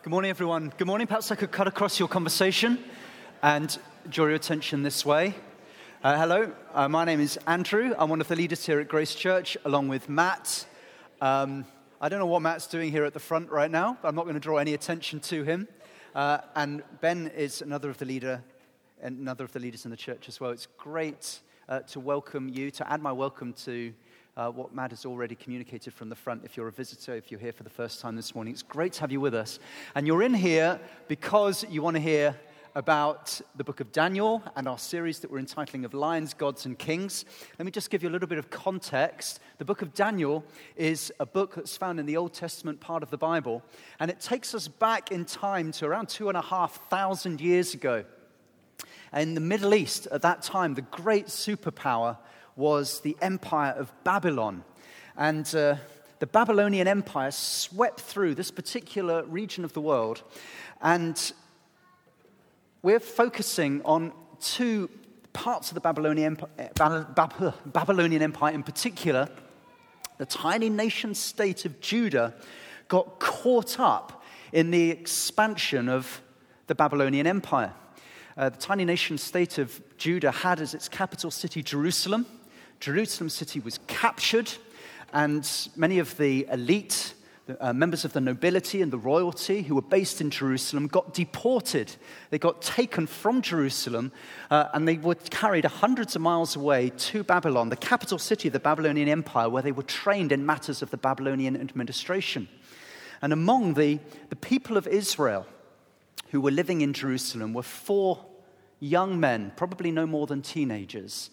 Good morning, everyone. Good morning. Perhaps I could cut across your conversation and draw your attention this way. Hello, my name is Andrew. I'm one of the leaders here at Grace Church, along with Matt. I don't know what Matt's doing here at the front right now, but I'm not going to draw any attention to him. And Ben is another of the leaders in the church as well. It's great to welcome you, to add my welcome to what Matt has already communicated from the front. If you're a visitor, if you're here for the first time this morning, it's great to have you with us. And you're in here because you want to hear about the book of Daniel and our series that we're entitling of Lions, Gods, and Kings. Let me just give you a little bit of context. The book of Daniel is a book that's found in the Old Testament part of the Bible, and it takes us back in time to around 2,500 years ago. In the Middle East at that time, the great superpower was the Empire of Babylon. And the Babylonian Empire swept through this particular region of the world. And we're focusing on two parts of the Babylonian Empire in particular. The tiny nation state of Judah got caught up in the expansion of the Babylonian Empire. The tiny nation state of Judah had as its capital city Jerusalem. Jerusalem city was captured, and many of the elite, members of the nobility and the royalty who were based in Jerusalem got deported. They got taken from Jerusalem, and they were carried hundreds of miles away to Babylon, the capital city of the Babylonian Empire, where they were trained in matters of the Babylonian administration. And among the people of Israel who were living in Jerusalem were 4 young men, probably no more than teenagers,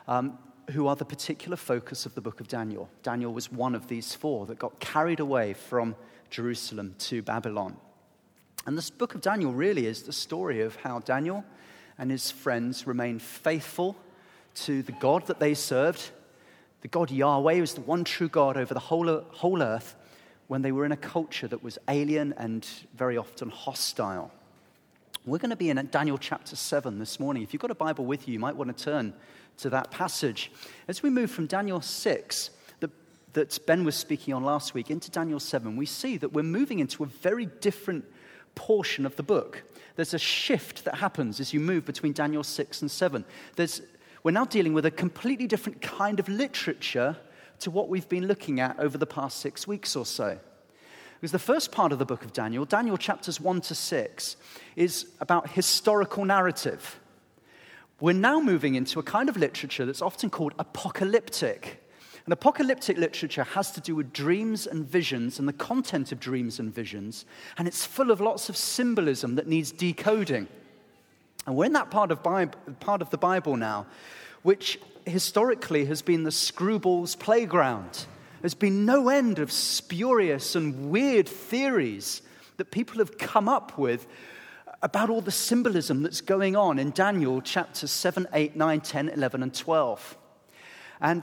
who are the particular focus of the book of Daniel. Daniel was one of these 4 that got carried away from Jerusalem to Babylon. And this book of Daniel really is the story of how Daniel and his friends remained faithful to the God that they served. The God Yahweh was the one true God over the whole earth when they were in a culture that was alien and very often hostile. We're going to be in Daniel chapter 7 this morning. If you've got a Bible with you, you might want to turn to that passage. As we move from Daniel 6, that Ben was speaking on last week, into Daniel 7, we see that we're moving into a very different portion of the book. There's a shift that happens as you move between Daniel 6 and 7. We're now dealing with a completely different kind of literature to what we've been looking at over the past 6 weeks or so. Because the first part of the book of Daniel, Daniel chapters 1 to 6, is about historical narrative. We're now moving into a kind of literature that's often called apocalyptic. And apocalyptic literature has to do with dreams and visions and the content of dreams and visions, and it's full of lots of symbolism that needs decoding. And we're in that part of the Bible now, which historically has been the screwball's playground. There's been no end of spurious and weird theories that people have come up with about all the symbolism that's going on in Daniel chapters 7, 8, 9, 10, 11, and 12. And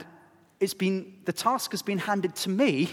the task has been handed to me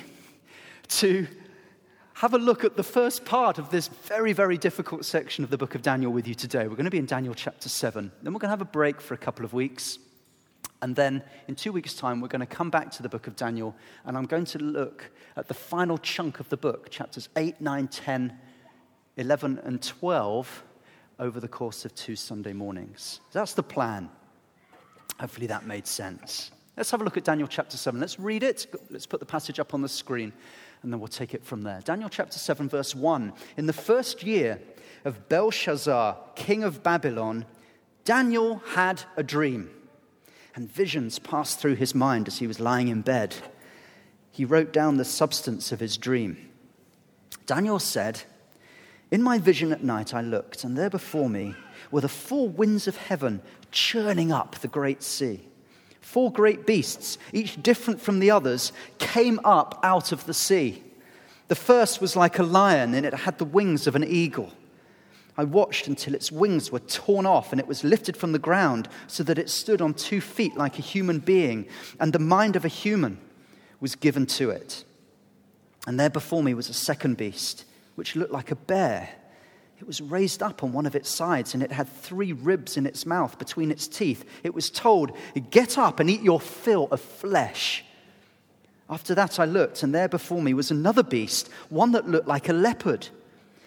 to have a look at the first part of this very, very difficult section of the book of Daniel with you today. We're going to be in Daniel chapter 7. Then we're going to have a break for a couple of weeks. And then in 2 weeks' time, we're going to come back to the book of Daniel, and I'm going to look at the final chunk of the book, chapters 8, 9, 10, 11, and 12, over the course of 2 Sunday mornings. That's the plan. Hopefully that made sense. Let's have a look at Daniel chapter 7. Let's read it. Let's put the passage up on the screen, and then we'll take it from there. Daniel chapter 7, verse 1. In the first year of Belshazzar, king of Babylon, Daniel had a dream, and visions passed through his mind as he was lying in bed. He wrote down the substance of his dream. Daniel said, "In my vision at night I looked, and there before me were the 4 winds of heaven churning up the great sea. 4 great beasts, each different from the others, came up out of the sea. The first was like a lion, and it had the wings of an eagle. I watched until its wings were torn off, and it was lifted from the ground so that it stood on 2 feet like a human being, and the mind of a human was given to it. And there before me was a second beast, which looked like a bear. It was raised up on one of its sides, and it had 3 ribs in its mouth between its teeth. It was told, 'Get up and eat your fill of flesh.' After that I looked, and there before me was another beast, one that looked like a leopard.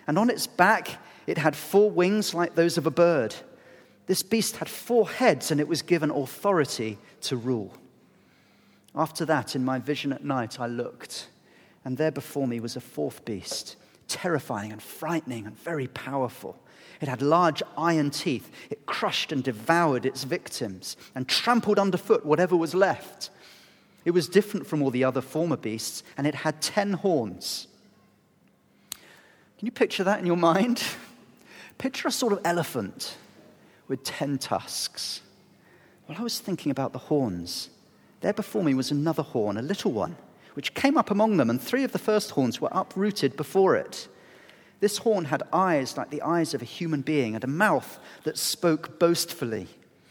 and on its back it had 4 wings like those of a bird. This beast had 4 heads, and it was given authority to rule. After that, in my vision at night, I looked, and there before me was a 4th beast, terrifying and frightening and very powerful. It had large iron teeth. It crushed and devoured its victims and trampled underfoot whatever was left. It was different from all the other former beasts, and it had 10 horns. Can you picture that in your mind? Picture a sort of elephant with 10 tusks. Well, I was thinking about the horns. There before me was another horn, a little one, which came up among them, and 3 of the first horns were uprooted before it. This horn had eyes like the eyes of a human being and a mouth that spoke boastfully.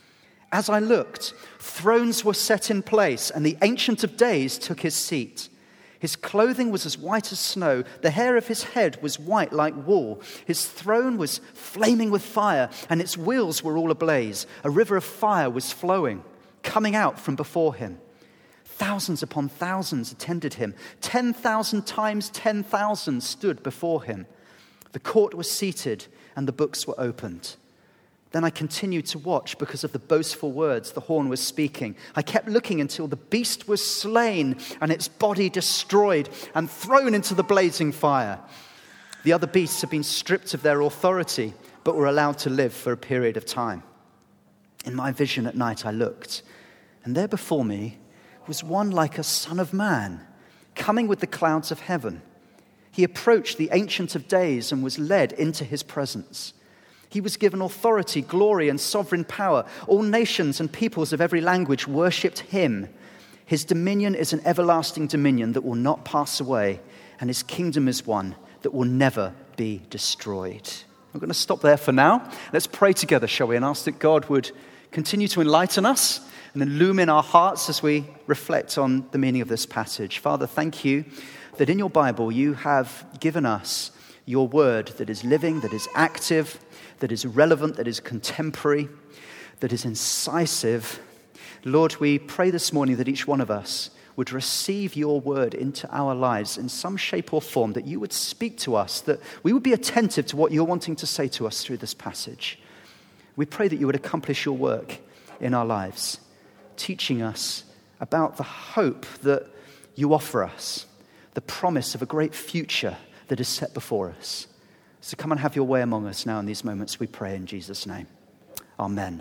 As I looked, thrones were set in place, and the Ancient of Days took his seat. His clothing was as white as snow. The hair of his head was white like wool. His throne was flaming with fire, and its wheels were all ablaze. A river of fire was flowing, coming out from before him. Thousands upon thousands attended him. 10,000 times 10,000 stood before him. The court was seated, and the books were opened. Then I continued to watch because of the boastful words the horn was speaking. I kept looking until the beast was slain and its body destroyed and thrown into the blazing fire. The other beasts had been stripped of their authority, but were allowed to live for a period of time. In my vision at night I looked, and there before me was one like a son of man, coming with the clouds of heaven. He approached the Ancient of Days and was led into his presence. He was given authority, glory, and sovereign power. All nations and peoples of every language worshipped him. His dominion is an everlasting dominion that will not pass away, and his kingdom is one that will never be destroyed. I'm going to stop there for now. Let's pray together, shall we, and ask that God would continue to enlighten us and illumine our hearts as we reflect on the meaning of this passage. Father, thank you that in your Bible you have given us your word that is living, that is active, that is relevant, that is contemporary, that is incisive. Lord, we pray this morning that each one of us would receive your word into our lives in some shape or form, that you would speak to us, that we would be attentive to what you're wanting to say to us through this passage. We pray that you would accomplish your work in our lives, teaching us about the hope that you offer us, the promise of a great future that is set before us. So come and have your way among us now in these moments, we pray in Jesus' name. Amen.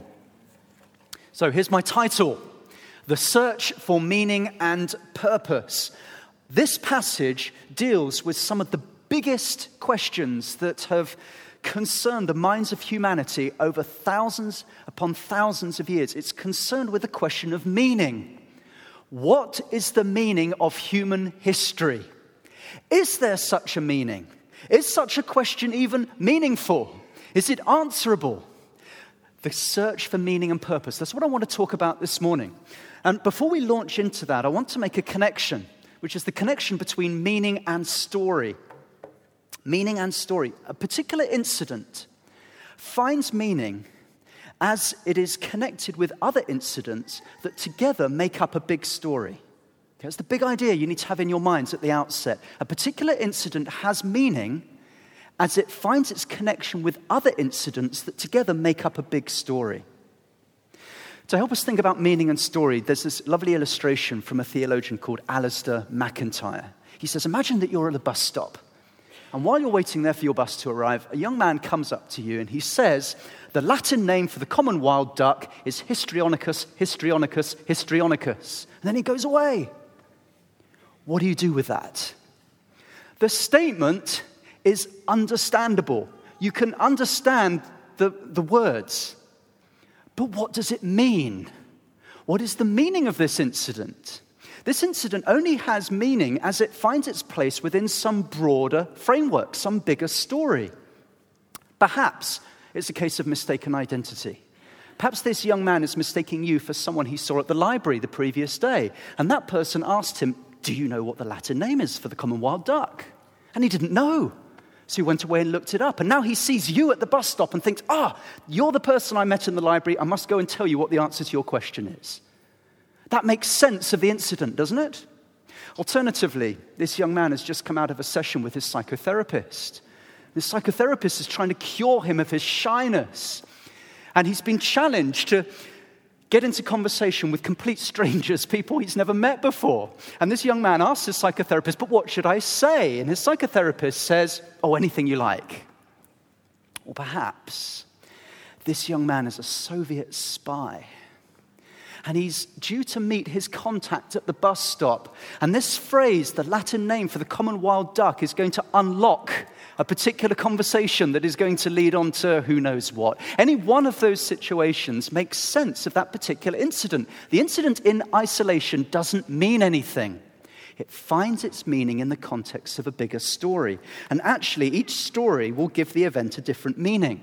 So here's my title, The Search for Meaning and Purpose. This passage deals with some of the biggest questions that have concerned the minds of humanity over thousands upon thousands of years. It's concerned with the question of meaning. What is the meaning of human history? Is there such a meaning? Is such a question even meaningful? Is it answerable? The search for meaning and purpose. That's what I want to talk about this morning. And before we launch into that, I want to make a connection, which is the connection between meaning and story. Meaning and story. A particular incident finds meaning as it is connected with other incidents that together make up a big story. Okay, that's the big idea you need to have in your minds at the outset. A particular incident has meaning as it finds its connection with other incidents that together make up a big story. To help us think about meaning and story, there's this lovely illustration from a theologian called Alistair McIntyre. He says, imagine that you're at a bus stop. And while you're waiting there for your bus to arrive, a young man comes up to you and he says, the Latin name for the common wild duck is Histrionicus, Histrionicus, Histrionicus. And then he goes away. What do you do with that? The statement is understandable. You can understand the words. But what does it mean? What is the meaning of this incident? This incident only has meaning as it finds its place within some broader framework, some bigger story. Perhaps it's a case of mistaken identity. Perhaps this young man is mistaking you for someone he saw at the library the previous day, and that person asked him, do you know what the Latin name is for the common wild duck? And he didn't know. So he went away and looked it up, and now he sees you at the bus stop and thinks, you're the person I met in the library, I must go and tell you what the answer to your question is. That makes sense of the incident, doesn't it? Alternatively, this young man has just come out of a session with his psychotherapist. This psychotherapist is trying to cure him of his shyness. And he's been challenged to get into conversation with complete strangers, people he's never met before. And this young man asks his psychotherapist, but what should I say? And his psychotherapist says, oh, anything you like. Or perhaps this young man is a Soviet spy. And he's due to meet his contact at the bus stop. And this phrase, the Latin name for the common wild duck, is going to unlock a particular conversation that is going to lead on to who knows what. Any one of those situations makes sense of that particular incident. The incident in isolation doesn't mean anything. It finds its meaning in the context of a bigger story. And actually, each story will give the event a different meaning.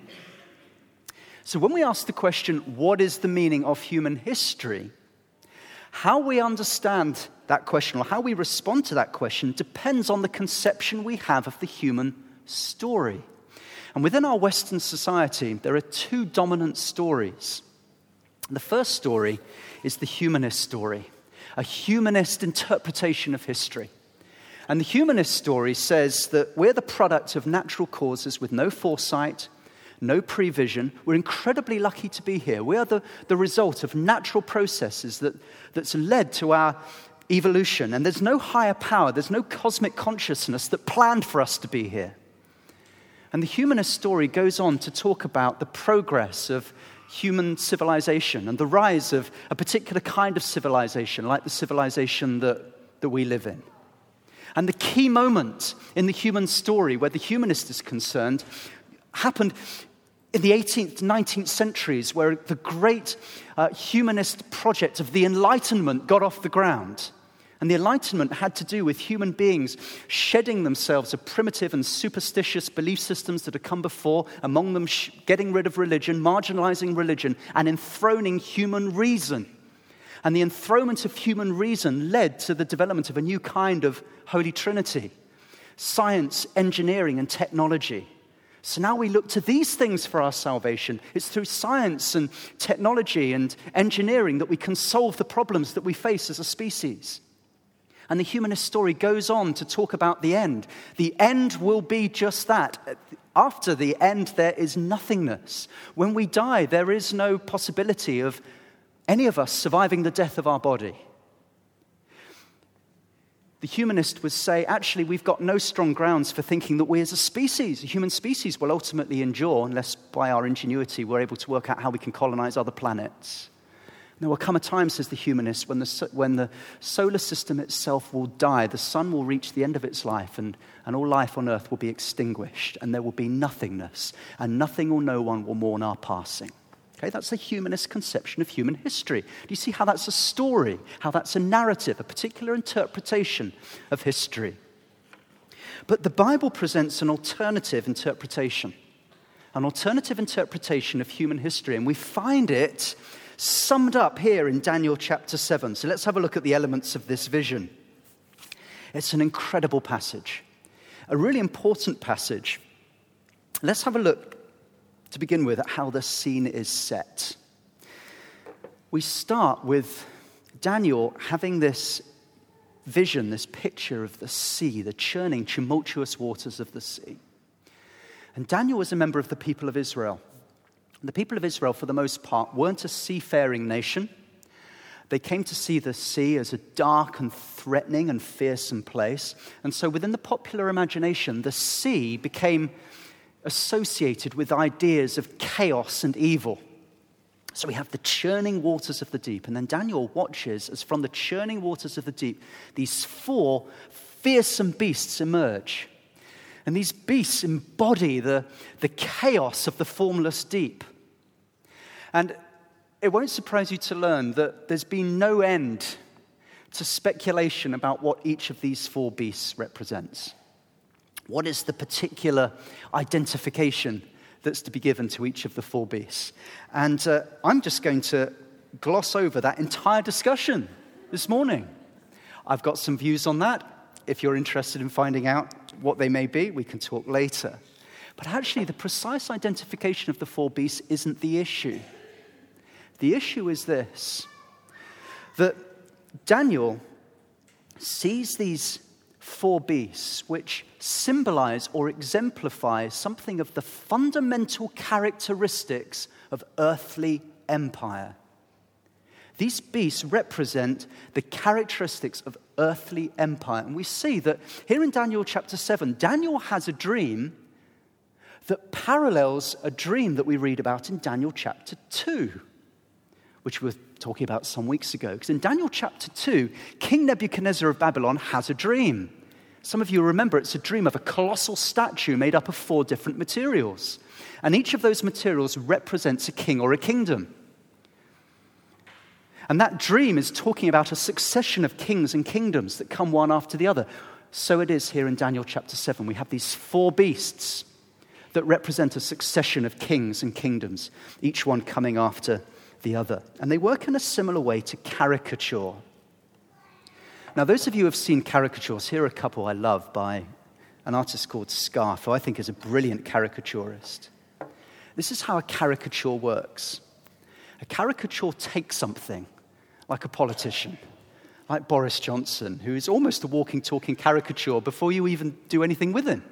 So when we ask the question, what is the meaning of human history? How we understand that question, or how we respond to that question, depends on the conception we have of the human story. And within our Western society, there are two dominant stories. The first story is the humanist story, a humanist interpretation of history. And the humanist story says that we're the product of natural causes with no foresight, no prevision. We're incredibly lucky to be here. We are the result of natural processes that's led to our evolution. And there's no higher power, there's no cosmic consciousness that planned for us to be here. And the humanist story goes on to talk about the progress of human civilization and the rise of a particular kind of civilization, like the civilization that we live in. And the key moment in the human story where the humanist is concerned happened in the 18th, 19th centuries, where the great humanist project of the Enlightenment got off the ground. And the Enlightenment had to do with human beings shedding themselves of primitive and superstitious belief systems that had come before, among them getting rid of religion, marginalizing religion, and enthroning human reason. And the enthronement of human reason led to the development of a new kind of Holy Trinity: science, engineering, and technology. So now we look to these things for our salvation. It's through science and technology and engineering that we can solve the problems that we face as a species. And the humanist story goes on to talk about the end. The end will be just that. After the end, there is nothingness. When we die, there is no possibility of any of us surviving the death of our body. The humanist would say, actually, we've got no strong grounds for thinking that we as a species, a human species, will ultimately endure unless by our ingenuity we're able to work out how we can colonize other planets. There will come a time, says the humanist, when the solar system itself will die, the sun will reach the end of its life, and all life on earth will be extinguished, and there will be nothingness, and nothing or no one will mourn our passing. Okay, that's a humanist conception of human history. Do you see how that's a story, how that's a narrative, a particular interpretation of history? But the Bible presents an alternative interpretation of human history, and we find it summed up here in Daniel chapter 7. So let's have a look at the elements of this vision. It's an incredible passage, a really important passage. Let's have a look, to begin with, at how the scene is set. We start with Daniel having this vision, this picture of the sea, the churning, tumultuous waters of the sea. And Daniel was a member of the people of Israel. The people of Israel, for the most part, weren't a seafaring nation. They came to see the sea as a dark and threatening and fearsome place. And so within the popular imagination, the sea became associated with ideas of chaos and evil. So we have the churning waters of the deep. And then Daniel watches as from the churning waters of the deep, these four fearsome beasts emerge. And these beasts embody the chaos of the formless deep. And it won't surprise you to learn that there's been no end to speculation about what each of these four beasts represents. What is the particular identification that's to be given to each of the four beasts? And I'm just going to gloss over that entire discussion this morning. I've got some views on that. If you're interested in finding out what they may be, we can talk later. But actually, the precise identification of the four beasts isn't the issue. The issue is this, that Daniel sees these four beasts which symbolize or exemplify something of the fundamental characteristics of earthly empire. These beasts represent the characteristics of earthly empire. And we see that here in Daniel chapter 7, Daniel has a dream that parallels a dream that we read about in Daniel chapter 2, which we were talking about some weeks ago. Because in Daniel chapter 2, King Nebuchadnezzar of Babylon has a dream. Some of you remember it's a dream of a colossal statue made up of 4 different materials. And each of those materials represents a king or a kingdom. And that dream is talking about a succession of kings and kingdoms that come one after the other. So it is here in Daniel chapter 7. We have these 4 beasts that represent a succession of kings and kingdoms, each one coming after the other. And they work in a similar way to caricature. Now, those of you who have seen caricatures, here are a couple I love by an artist called Scarf, who I think is a brilliant caricaturist. This is how a caricature works. A caricature takes something, like a politician, like Boris Johnson, who is almost a walking, talking caricature before you even do anything with him.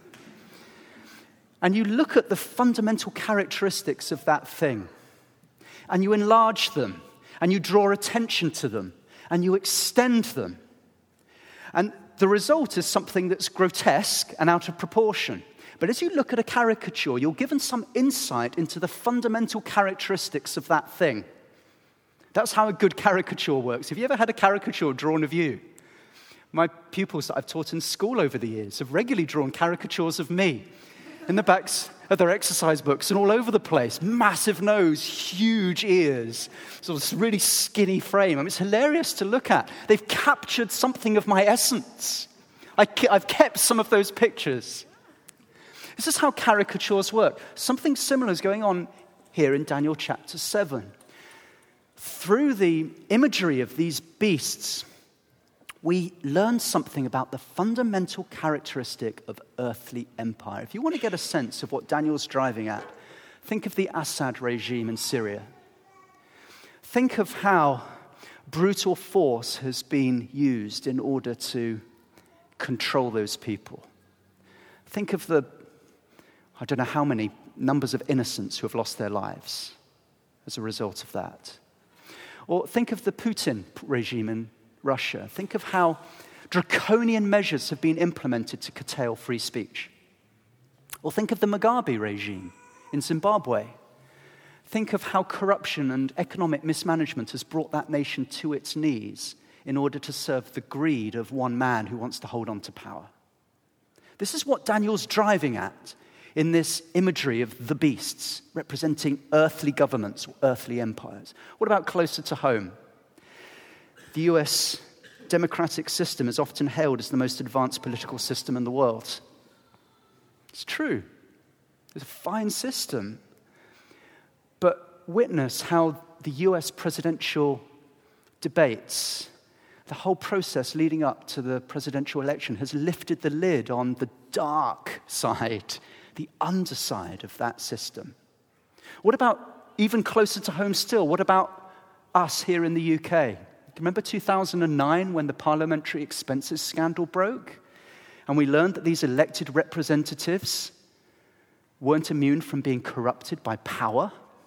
And you look at the fundamental characteristics of that thing, and you enlarge them, and you draw attention to them, and you extend them. And the result is something that's grotesque and out of proportion. But as you look at a caricature, you're given some insight into the fundamental characteristics of that thing. That's how a good caricature works. Have you ever had a caricature drawn of you? My pupils that I've taught in school over the years have regularly drawn caricatures of me in the backs of their exercise books and all over the place. Massive nose, huge ears, sort of really skinny frame. I mean, it's hilarious to look at. They've captured something of my essence. I've kept some of those pictures. This is how caricatures work. Something similar is going on here in Daniel chapter 7. Through the imagery of these beasts, we learn something about the fundamental characteristic of earthly empire. If you want to get a sense of what Daniel's driving at, think of the Assad regime in Syria. Think of how brutal force has been used in order to control those people. Think of I don't know how many numbers of innocents who have lost their lives as a result of that. Or think of the Putin regime in Russia. Think of how draconian measures have been implemented to curtail free speech. Or think of the Mugabe regime in Zimbabwe. Think of how corruption and economic mismanagement has brought that nation to its knees in order to serve the greed of one man who wants to hold on to power. This is what Daniel's driving at in this imagery of the beasts, representing earthly governments, earthly empires. What about closer to home? The US democratic system is often hailed as the most advanced political system in the world. It's true. It's a fine system. But witness how the US presidential debates, the whole process leading up to the presidential election, has lifted the lid on the dark side, the underside of that system. What about even closer to home still? What about us here in the UK? Remember 2009 when the parliamentary expenses scandal broke? And we learned that these elected representatives weren't immune from being corrupted by power?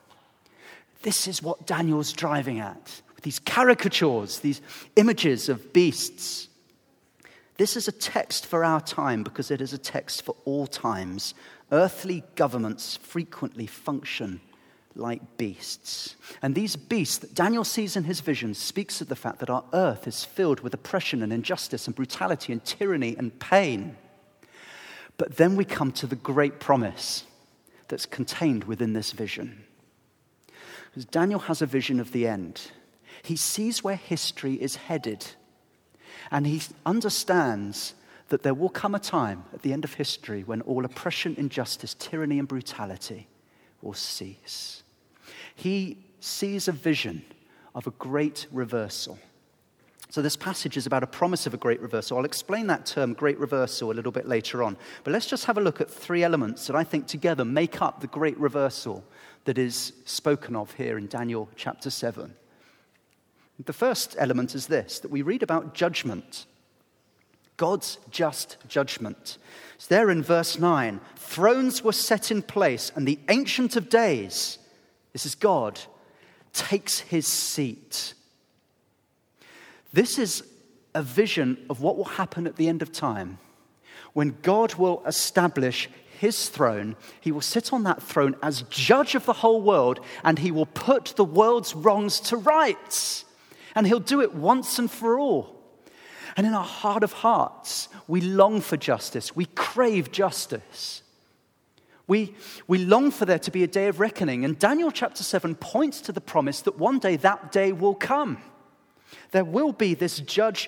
This is what Daniel's driving at. These caricatures, these images of beasts. This is a text for our time because it is a text for all times. Earthly governments frequently function like beasts. And these beasts that Daniel sees in his visions speaks of the fact that our earth is filled with oppression and injustice and brutality and tyranny and pain. But then we come to the great promise that's contained within this vision. Because Daniel has a vision of the end. He sees where history is headed. And he understands that there will come a time at the end of history when all oppression, injustice, tyranny, and brutality will cease. He sees a vision of a great reversal. So this passage is about a promise of a great reversal. I'll explain that term, great reversal, a little bit later on. But let's just have a look at 3 elements that I think together make up the great reversal that is spoken of here in Daniel chapter 7. The first element is this, that we read about judgment. God's just judgment. It's there in verse 9. Thrones were set in place, and the Ancient of Days, this is God, takes his seat. This is a vision of what will happen at the end of time. When God will establish his throne, he will sit on that throne as judge of the whole world, and he will put the world's wrongs to rights. And he'll do it once and for all. And in our heart of hearts, we long for justice. We crave justice. We long for there to be a day of reckoning. And Daniel chapter 7 points to the promise that one day that day will come. There will be this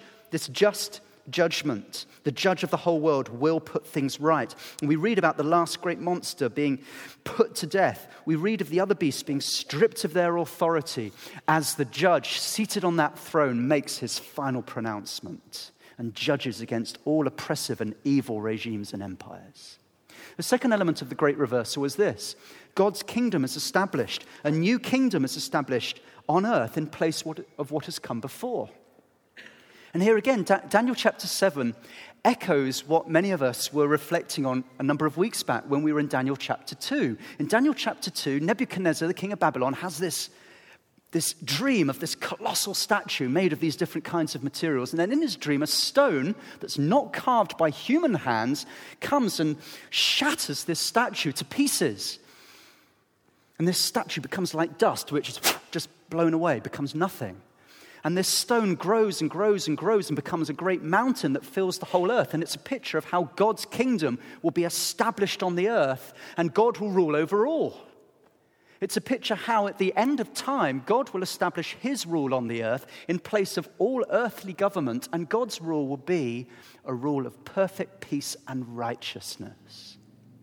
just judgment. The judge of the whole world will put things right. And we read about the last great monster being put to death. We read of the other beasts being stripped of their authority as the judge seated on that throne makes his final pronouncement and judges against all oppressive and evil regimes and empires. The second element of the great reversal is this. God's kingdom is established. A new kingdom is established on earth in place of what has come before. And here again, Daniel chapter 7 echoes what many of us were reflecting on a number of weeks back when we were in Daniel chapter 2. In Daniel chapter 2, Nebuchadnezzar, the king of Babylon, has this dream of this colossal statue made of these different kinds of materials. And then in his dream, a stone that's not carved by human hands comes and shatters this statue to pieces. And this statue becomes like dust, which is just blown away, becomes nothing. And this stone grows and grows and grows and becomes a great mountain that fills the whole earth. And it's a picture of how God's kingdom will be established on the earth and God will rule over all. It's a picture how at the end of time, God will establish his rule on the earth in place of all earthly government, and God's rule will be a rule of perfect peace and righteousness.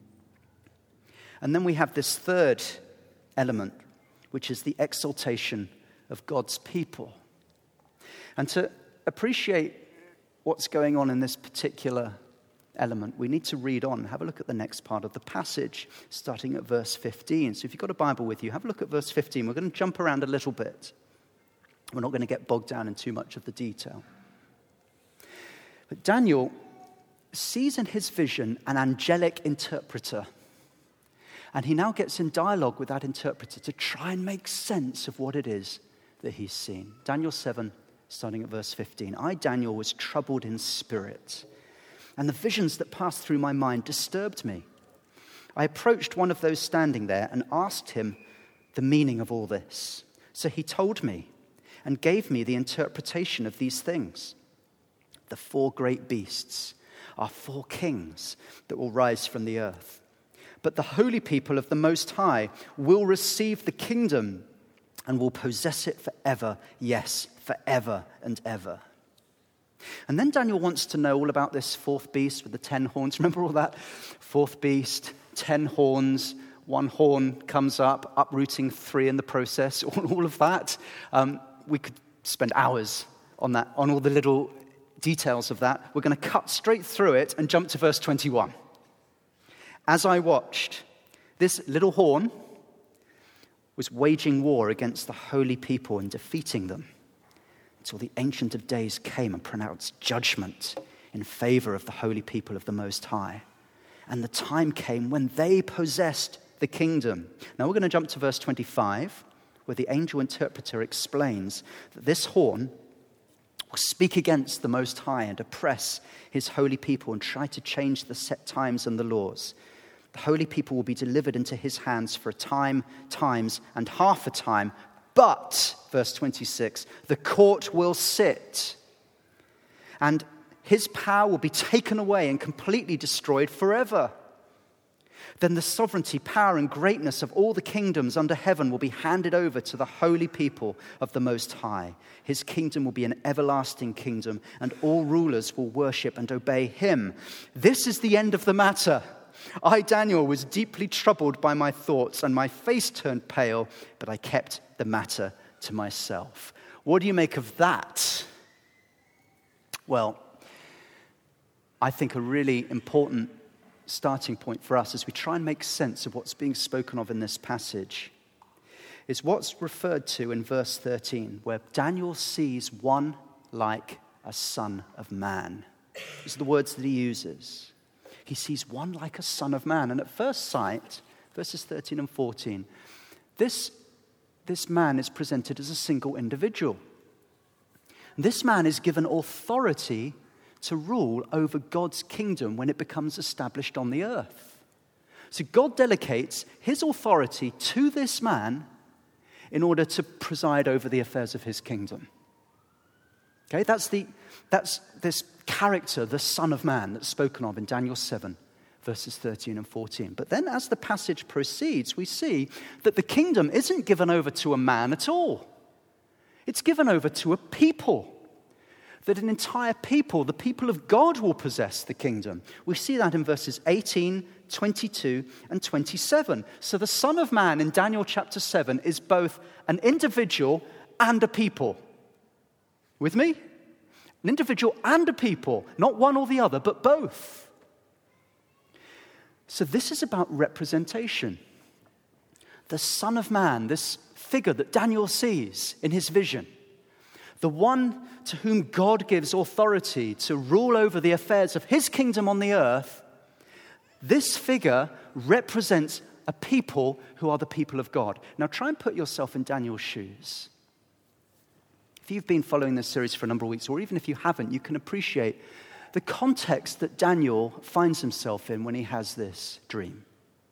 And then we have this third element, which is the exaltation of God's people. And to appreciate what's going on in this particular element, we need to read on. Have a look at the next part of the passage, starting at verse 15. So if you've got a Bible with you, have a look at verse 15. We're going to jump around a little bit. We're not going to get bogged down in too much of the detail. But Daniel sees in his vision an angelic interpreter. And he now gets in dialogue with that interpreter to try and make sense of what it is that he's seen. Daniel 7, starting at verse 15. I, Daniel, was troubled in spirit, and the visions that passed through my mind disturbed me. I approached one of those standing there and asked him the meaning of all this. So he told me and gave me the interpretation of these things. The 4 great beasts are 4 kings that will rise from the earth. But the holy people of the Most High will receive the kingdom and will possess it forever, yes, forever and ever. And then Daniel wants to know all about this 4th beast with the 10 horns. Remember all that? 4th beast, 10 horns, 1 horn comes up, uprooting 3 in the process, all of that. We could spend hours on that, on all the little details of that. We're going to cut straight through it and jump to verse 21. As I watched, this little horn was waging war against the holy people and defeating them until the Ancient of Days came and pronounced judgment in favor of the holy people of the Most High. And the time came when they possessed the kingdom. Now we're going to jump to verse 25, where the angel interpreter explains that this horn will speak against the Most High and oppress his holy people and try to change the set times and the laws. The holy people will be delivered into his hands for a time, times, and half a time. But, verse 26, the court will sit, and his power will be taken away and completely destroyed forever. Then the sovereignty, power, and greatness of all the kingdoms under heaven will be handed over to the holy people of the Most High. His kingdom will be an everlasting kingdom, and all rulers will worship and obey him. This is the end of the matter. I, Daniel, was deeply troubled by my thoughts, and my face turned pale, but I kept the matter to myself. What do you make of that? Well, I think a really important starting point for us as we try and make sense of what's being spoken of in this passage is what's referred to in verse 13, where Daniel sees one like a son of man. These are the words that he uses. He sees one like a son of man. And at first sight, verses 13 and 14, this man is presented as a single individual. This man is given authority to rule over God's kingdom when it becomes established on the earth. So God delegates his authority to this man in order to preside over the affairs of his kingdom. Okay, that's this character, the Son of Man, that's spoken of in Daniel 7, verses 13 and 14. But then as the passage proceeds, we see that the kingdom isn't given over to a man at all. It's given over to a people. That an entire people, the people of God, will possess the kingdom. We see that in verses 18, 22, and 27. So the Son of Man in Daniel chapter 7 is both an individual and a people. With me? An individual and a people. Not one or the other, but both. So this is about representation. The Son of Man, this figure that Daniel sees in his vision, the one to whom God gives authority to rule over the affairs of his kingdom on the earth, this figure represents a people who are the people of God. Now try and put yourself in Daniel's shoes. If you've been following this series for a number of weeks, or even if you haven't, you can appreciate the context that Daniel finds himself in when he has this dream.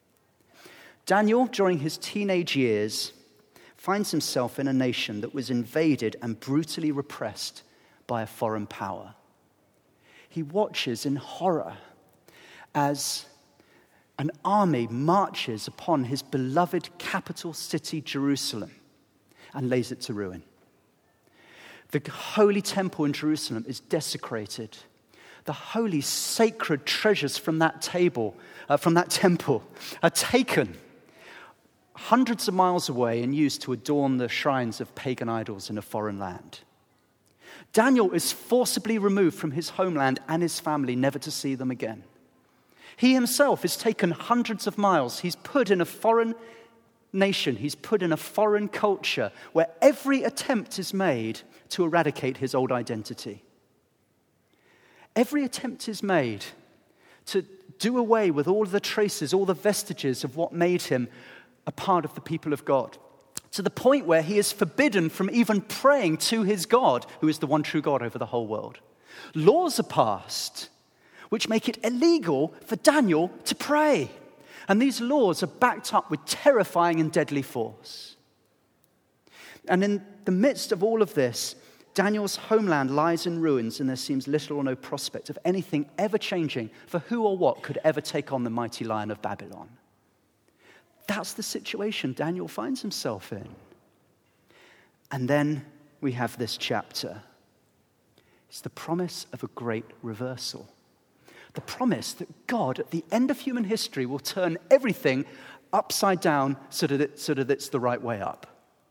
Daniel, during his teenage years, finds himself in a nation that was invaded and brutally repressed by a foreign power. He watches in horror as an army marches upon his beloved capital city, Jerusalem, and lays it to ruin. The holy temple in Jerusalem is desecrated. The holy sacred treasures from that temple are taken hundreds of miles away and used to adorn the shrines of pagan idols in a foreign land. Daniel is forcibly removed from his homeland and his family, never to see them again. He himself is taken hundreds of miles. He's put in a foreign nation. He's put in a foreign culture where every attempt is made to eradicate his old identity. Every attempt is made to do away with all the traces, all the vestiges of what made him a part of the people of God, to the point where he is forbidden from even praying to his God, who is the one true God over the whole world. Laws are passed which make it illegal for Daniel to pray. And these laws are backed up with terrifying and deadly force. And in the midst of all of this, Daniel's homeland lies in ruins, and there seems little or no prospect of anything ever changing for who or what could ever take on the mighty lion of Babylon. That's the situation Daniel finds himself in. And then we have this chapter. It's the promise of a great reversal. The promise that God, at the end of human history, will turn everything upside down so that it's the right way up.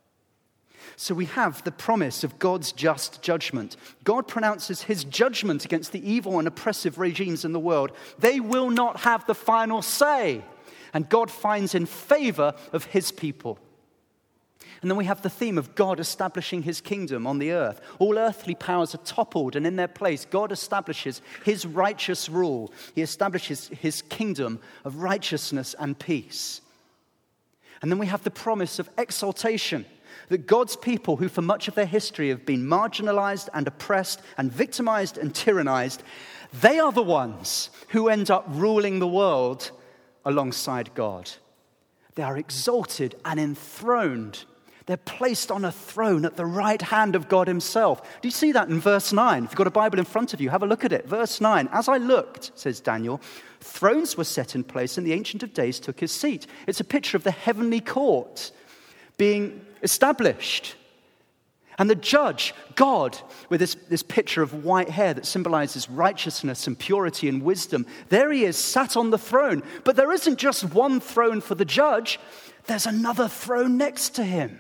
So we have the promise of God's just judgment. God pronounces his judgment against the evil and oppressive regimes in the world. They will not have the final say. And God finds in favor of his people. And then we have the theme of God establishing his kingdom on the earth. All earthly powers are toppled, and in their place, God establishes his righteous rule. He establishes his kingdom of righteousness and peace. And then we have the promise of exaltation, that God's people, who for much of their history have been marginalized and oppressed and victimized and tyrannized, they are the ones who end up ruling the world alongside God. They are exalted and enthroned. They're placed on a throne at the right hand of God himself. Do you see that in verse 9? If you've got a Bible in front of you, have a look at it. Verse 9, as I looked, says Daniel, thrones were set in place and the Ancient of Days took his seat. It's a picture of the heavenly court being established. And the judge, God, with this picture of white hair that symbolizes righteousness and purity and wisdom, there he is, sat on the throne. But there isn't just one throne for the judge. There's another throne next to him.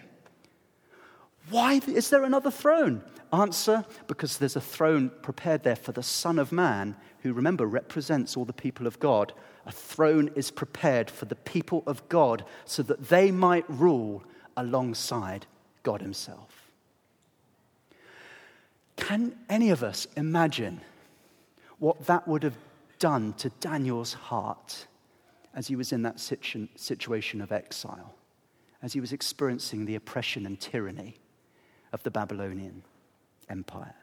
Why is there another throne? Answer, because there's a throne prepared there for the Son of Man, who, remember, represents all the people of God. A throne is prepared for the people of God so that they might rule alongside God himself. Can any of us imagine what that would have done to Daniel's heart as he was in that situation of exile, as he was experiencing the oppression and tyranny of the Babylonian Empire.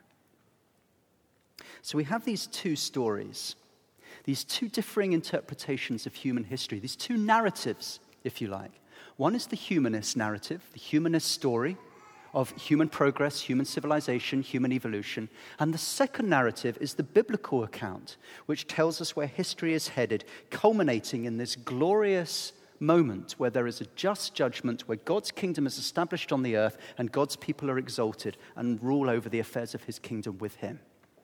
So we have these two stories, these two differing interpretations of human history, these two narratives, if you like. One is the humanist narrative, the humanist story of human progress, human civilization, human evolution. And the second narrative is the biblical account, which tells us where history is headed, culminating in this glorious moment where there is a just judgment, where God's kingdom is established on the earth and God's people are exalted and rule over the affairs of his kingdom with him.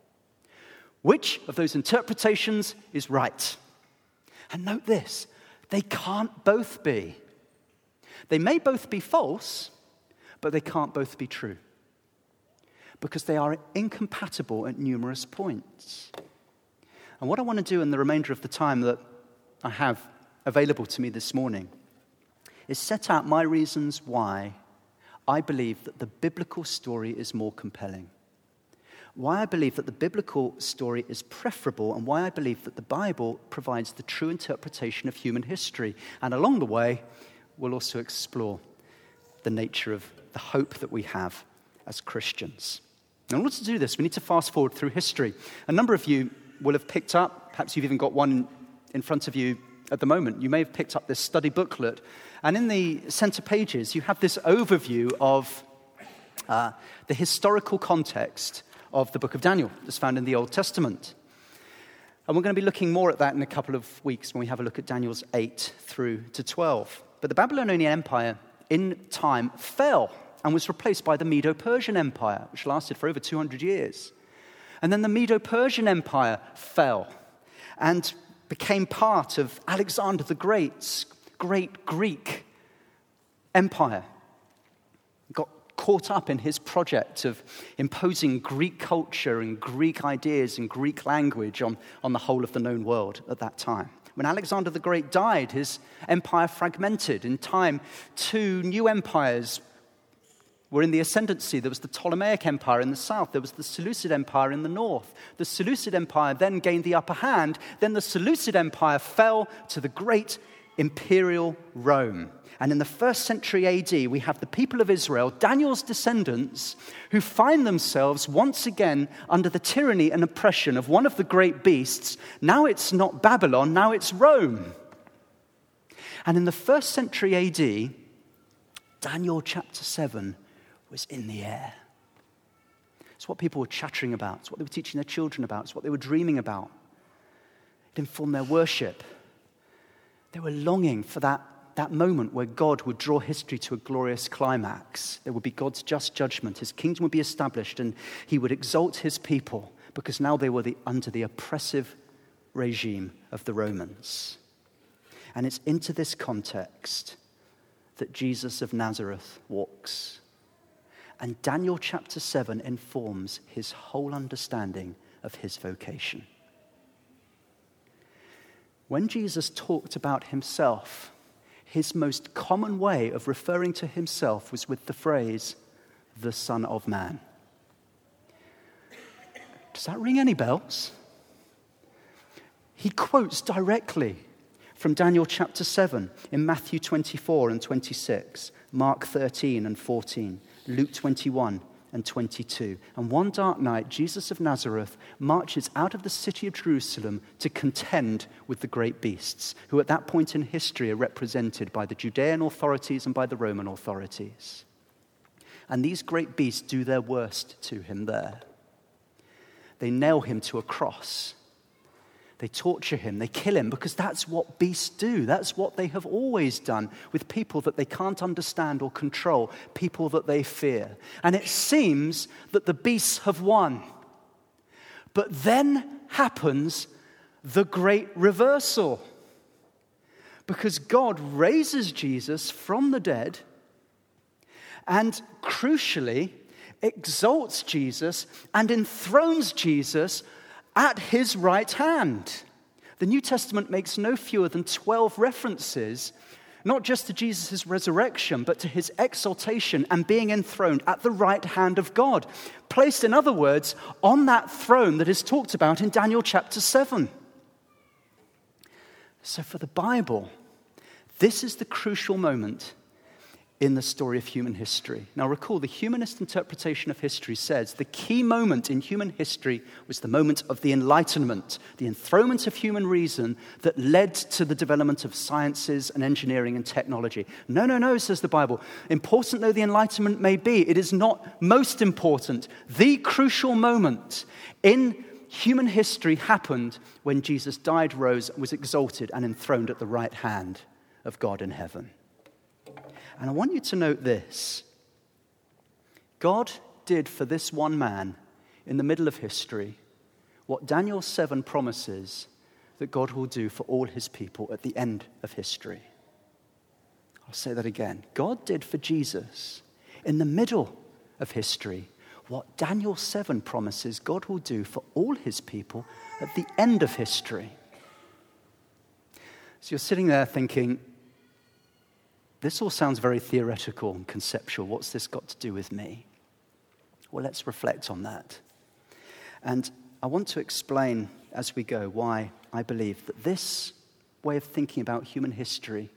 Which of those interpretations is right? And note this, they can't both be. They may both be false, but they can't both be true, because they are incompatible at numerous points. And what I want to do in the remainder of the time that I have available to me this morning is set out my reasons why I believe that the biblical story is more compelling, why I believe that the biblical story is preferable, and why I believe that the Bible provides the true interpretation of human history. And along the way, we'll also explore the nature of the hope that we have as Christians. In order to do this, we need to fast forward through history. A number of you will have picked up, perhaps you've even got one in front of you at the moment, you may have picked up this study booklet, and in the center pages, you have this overview of the historical context of the book of Daniel that's found in the Old Testament. And we're going to be looking more at that in a couple of weeks when we have a look at Daniel's 8 through to 12. But the Babylonian Empire in time fell and was replaced by the Medo-Persian Empire, which lasted for over 200 years. And then the Medo-Persian Empire fell and became part of Alexander the Great's great Greek empire. Got caught up in his project of imposing Greek culture and Greek ideas and Greek language on the whole of the known world at that time. When Alexander the Great died, his empire fragmented. In time, two new empires were in the ascendancy. There was the Ptolemaic Empire in the south. There was the Seleucid Empire in the north. The Seleucid Empire then gained the upper hand. Then the Seleucid Empire fell to the great imperial Rome. And in the 1st century AD, we have the people of Israel, Daniel's descendants, who find themselves once again under the tyranny and oppression of one of the great beasts. Now it's not Babylon, now it's Rome. And in the 1st century AD, Daniel chapter 7 was in the air. It's what people were chattering about. It's what they were teaching their children about. It's what they were dreaming about. It informed their worship. They were longing for that moment where God would draw history to a glorious climax. There would be God's just judgment. His kingdom would be established, and he would exalt his people, because now they were under the oppressive regime of the Romans. And it's into this context that Jesus of Nazareth walks. And Daniel chapter 7 informs his whole understanding of his vocation. When Jesus talked about himself, his most common way of referring to himself was with the phrase, the Son of Man. Does that ring any bells? He quotes directly from Daniel chapter 7 in Matthew 24 and 26, Mark 13 and 14, Luke 21 and 22. And one dark night, Jesus of Nazareth marches out of the city of Jerusalem to contend with the great beasts, who at that point in history are represented by the Judean authorities and by the Roman authorities. And these great beasts do their worst to him there. They nail him to a cross. They torture him, they kill him, because that's what beasts do. That's what they have always done with people that they can't understand or control, people that they fear. And it seems that the beasts have won. But then happens the great reversal. Because God raises Jesus from the dead and, crucially, exalts Jesus and enthrones Jesus at his right hand. The New Testament makes no fewer than 12 references Not just to Jesus' resurrection, but to his exaltation and being enthroned at the right hand of God. Placed, in other words, on that throne that is talked about in Daniel chapter 7. So for the Bible, this is the crucial moment in the story of human history. Now recall, the humanist interpretation of history says the key moment in human history was the moment of the Enlightenment, the enthronement of human reason that led to the development of sciences and engineering and technology. No, says the Bible. Important though the Enlightenment may be, it is not most important. The crucial moment in human history happened when Jesus died, rose, was exalted, and enthroned at the right hand of God in heaven. And I want you to note this. God did for this one man in the middle of history what Daniel 7 promises that God will do for all his people at the end of history. I'll say that again. God did for Jesus in the middle of history what Daniel 7 promises God will do for all his people at the end of history. So you're sitting there thinking, this all sounds very theoretical and conceptual. What's this got to do with me? Well, let's reflect on that. And I want to explain as we go why I believe that this way of thinking about human history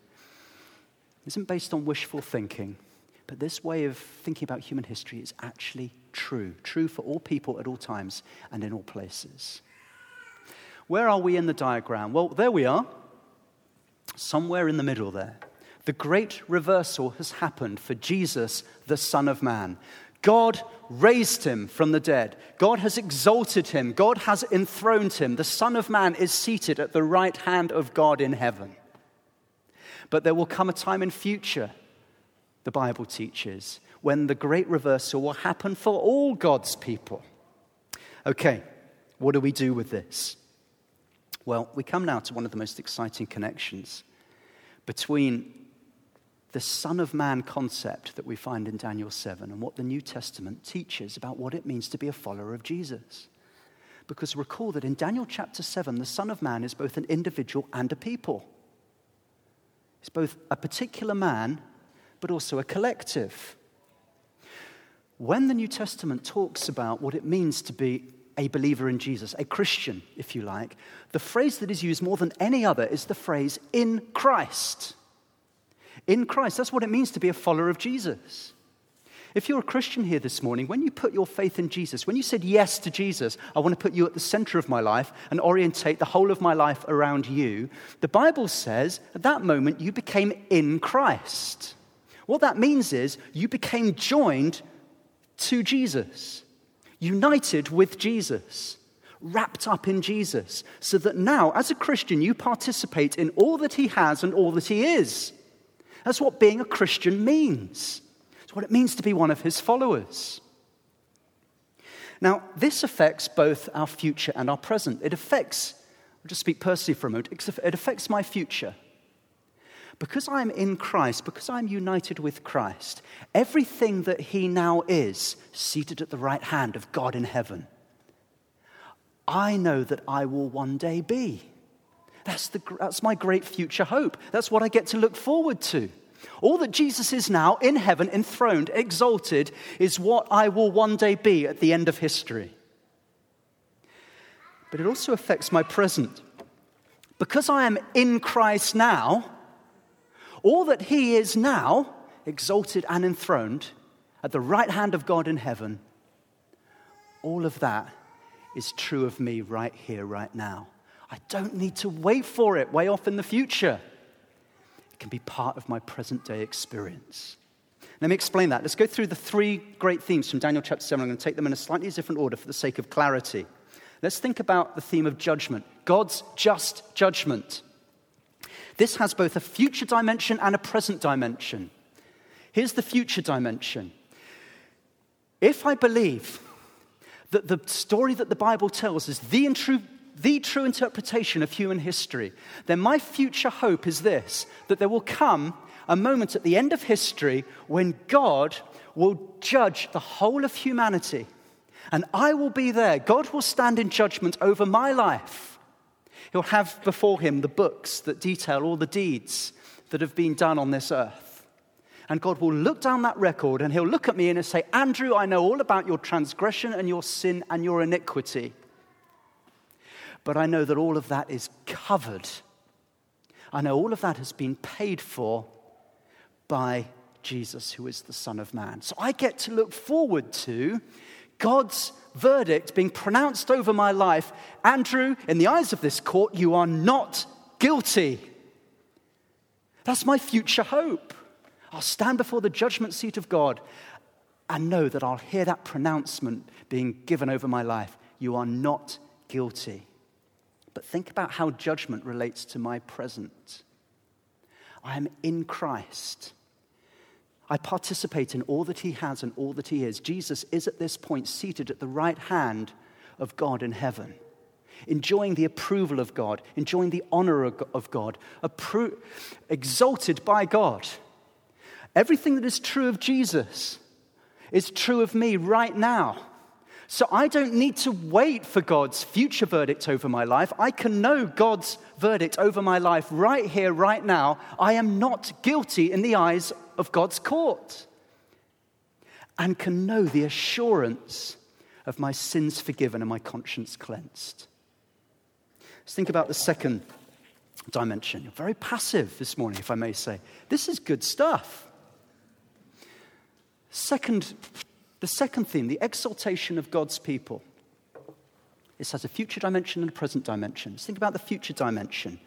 isn't based on wishful thinking, but this way of thinking about human history is actually true for all people at all times and in all places. Where are we in the diagram? Well, there we are, somewhere in the middle there. The great reversal has happened for Jesus, the Son of Man. God raised him from the dead. God has exalted him. God has enthroned him. The Son of Man is seated at the right hand of God in heaven. But there will come a time in future, the Bible teaches, when the great reversal will happen for all God's people. Okay, what do we do with this? Well, we come now to one of the most exciting connections between the Son of Man concept that we find in Daniel 7 and what the New Testament teaches about what it means to be a follower of Jesus. Because recall that in Daniel chapter 7, the Son of Man is both an individual and a people. He's both a particular man, but also a collective. When the New Testament talks about what it means to be a believer in Jesus, a Christian, if you like, the phrase that is used more than any other is the phrase, in Christ. In Christ, that's what it means to be a follower of Jesus. If you're a Christian here this morning, when you put your faith in Jesus, when you said yes to Jesus, I want to put you at the center of my life and orientate the whole of my life around you, the Bible says at that moment you became in Christ. What that means is you became joined to Jesus, united with Jesus, wrapped up in Jesus, so that now as a Christian you participate in all that he has and all that he is. That's what being a Christian means. It's what it means to be one of his followers. Now, this affects both our future and our present. I'll just speak personally for a moment, it affects my future. Because I'm in Christ, because I'm united with Christ, everything that he now is, seated at the right hand of God in heaven, I know that I will one day be. That's my great future hope. That's what I get to look forward to. All that Jesus is now in heaven, enthroned, exalted, is what I will one day be at the end of history. But it also affects my present. Because I am in Christ now, all that he is now, exalted and enthroned, at the right hand of God in heaven, all of that is true of me right here, right now. I don't need to wait for it way off in the future. It can be part of my present day experience. Let me explain that. Let's go through the three great themes from Daniel chapter 7. I'm going to take them in a slightly different order for the sake of clarity. Let's think about the theme of judgment, God's just judgment. This has both a future dimension and a present dimension. Here's the future dimension. If I believe that the story that the Bible tells is the true interpretation of human history, then my future hope is this, that there will come a moment at the end of history when God will judge the whole of humanity, and I will be there. God will stand in judgment over my life. He'll have before him the books that detail all the deeds that have been done on this earth. And God will look down that record and he'll look at me and he'll say, Andrew, I know all about your transgression and your sin and your iniquity. But I know that all of that is covered. I know all of that has been paid for by Jesus, who is the Son of Man. So I get to look forward to God's verdict being pronounced over my life. Andrew, in the eyes of this court, you are not guilty. That's my future hope. I'll stand before the judgment seat of God and know that I'll hear that pronouncement being given over my life. You are not guilty. But think about how judgment relates to my present. I am in Christ. I participate in all that he has and all that he is. Jesus is at this point seated at the right hand of God in heaven, enjoying the approval of God, enjoying the honor of God, exalted by God. Everything that is true of Jesus is true of me right now. So I don't need to wait for God's future verdict over my life. I can know God's verdict over my life right here, right now. I am not guilty in the eyes of God's court. And can know the assurance of my sins forgiven and my conscience cleansed. Let's think about the second dimension. You're very passive this morning, if I may say. This is good stuff. The second theme, the exaltation of God's people. This has a future dimension and a present dimension. Let's think about the future dimension.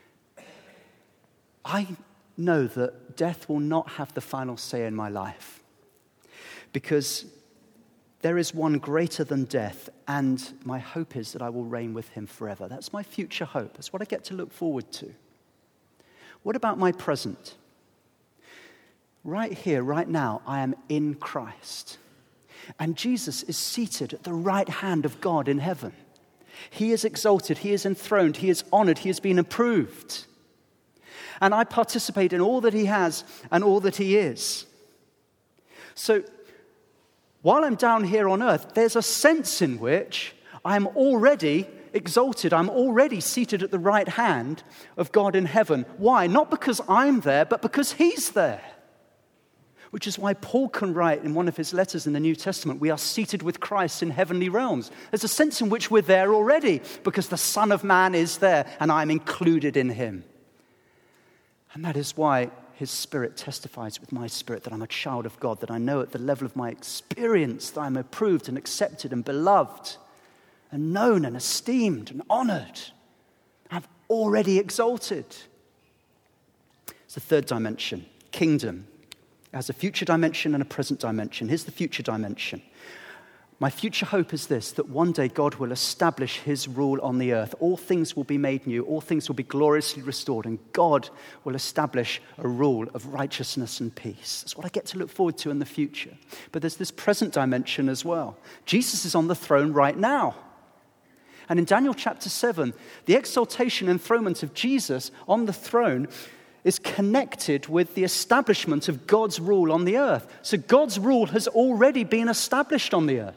I know that death will not have the final say in my life because there is one greater than death, and my hope is that I will reign with him forever. That's my future hope. That's what I get to look forward to. What about my present? Right here, right now, I am in Christ. And Jesus is seated at the right hand of God in heaven. He is exalted, he is enthroned, he is honored, he has been approved. And I participate in all that he has and all that he is. So, while I'm down here on earth, there's a sense in which I'm already exalted. I'm already seated at the right hand of God in heaven. Why? Not because I'm there, but because he's there. Which is why Paul can write in one of his letters in the New Testament, we are seated with Christ in heavenly realms. There's a sense in which we're there already because the Son of Man is there and I'm included in him. And that is why his Spirit testifies with my spirit that I'm a child of God, that I know at the level of my experience that I'm approved and accepted and beloved and known and esteemed and honored. I'm already exalted. It's the third dimension, kingdom. It has a future dimension and a present dimension. Here's the future dimension. My future hope is this, that one day God will establish his rule on the earth. All things will be made new. All things will be gloriously restored. And God will establish a rule of righteousness and peace. That's what I get to look forward to in the future. But there's this present dimension as well. Jesus is on the throne right now. And in Daniel chapter 7, the exaltation and enthronement of Jesus on the throne is connected with the establishment of God's rule on the earth. So God's rule has already been established on the earth.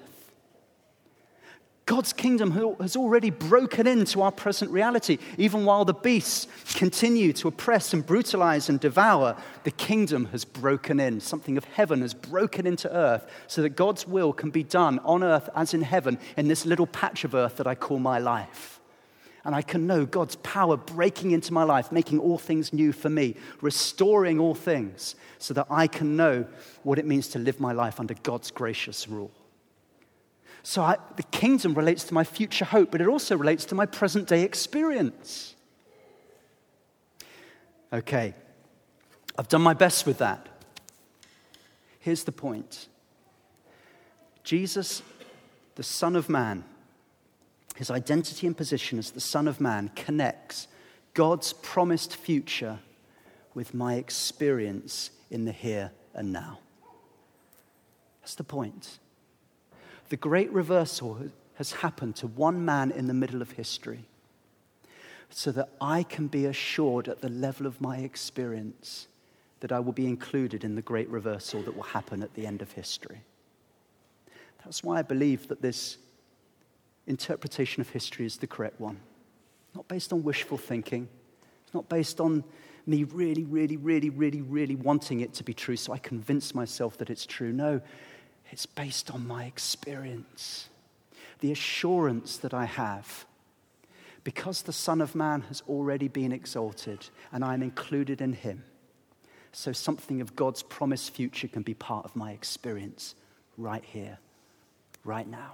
God's kingdom has already broken into our present reality. Even while the beasts continue to oppress and brutalize and devour, the kingdom has broken in. Something of heaven has broken into earth so that God's will can be done on earth as in heaven in this little patch of earth that I call my life. And I can know God's power breaking into my life, making all things new for me, restoring all things so that I can know what it means to live my life under God's gracious rule. So the kingdom relates to my future hope, but it also relates to my present day experience. Okay, I've done my best with that. Here's the point. Jesus, the Son of Man, his identity and position as the Son of Man connects God's promised future with my experience in the here and now. That's the point. The great reversal has happened to one man in the middle of history so that I can be assured at the level of my experience that I will be included in the great reversal that will happen at the end of history. That's why I believe that this interpretation of history is the correct one. Not based on wishful thinking. It's not based on me really, really, really, really, really wanting it to be true, so I convince myself that it's true. No, it's based on my experience. The assurance that I have, because the Son of Man has already been exalted and I'm included in him, so something of God's promised future can be part of my experience right here, right now.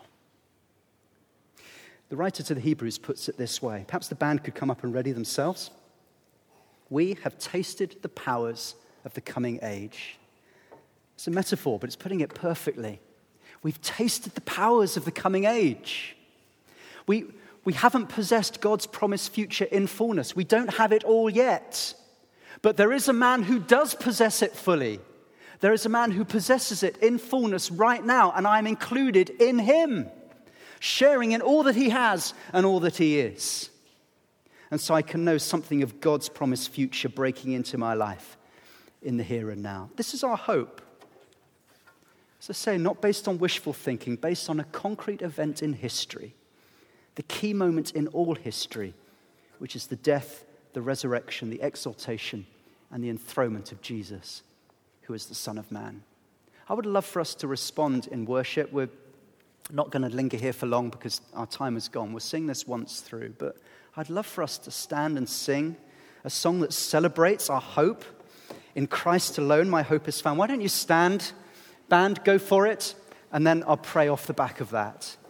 The writer to the Hebrews puts it this way. Perhaps the band could come up and ready themselves. We have tasted the powers of the coming age. It's a metaphor, but it's putting it perfectly. We've tasted the powers of the coming age. We haven't possessed God's promised future in fullness. We don't have it all yet. But there is a man who does possess it fully. There is a man who possesses it in fullness right now, and I'm included in him, sharing in all that he has and all that he is. And so I can know something of God's promised future breaking into my life in the here and now. This is our hope. As I say, not based on wishful thinking, based on a concrete event in history, the key moment in all history, which is the death, the resurrection, the exaltation, and the enthronement of Jesus, who is the Son of Man. I would love for us to respond in worship. We're not going to linger here for long because our time is gone. We'll sing this once through, but I'd love for us to stand and sing a song that celebrates our hope. In Christ alone, my hope is found. Why don't you stand? Band, go for it. And then I'll pray off the back of that.